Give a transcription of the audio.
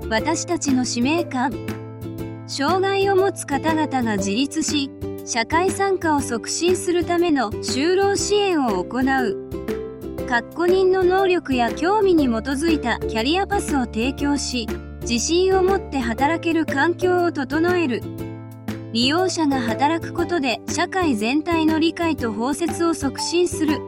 私たちの使命感。障害を持つ方々が自立し、社会参加を促進するための就労支援を行う。確固認の能力や興味に基づいたキャリアパスを提供し、自信を持って働ける環境を整える。利用者が働くことで社会全体の理解と包摂を促進する。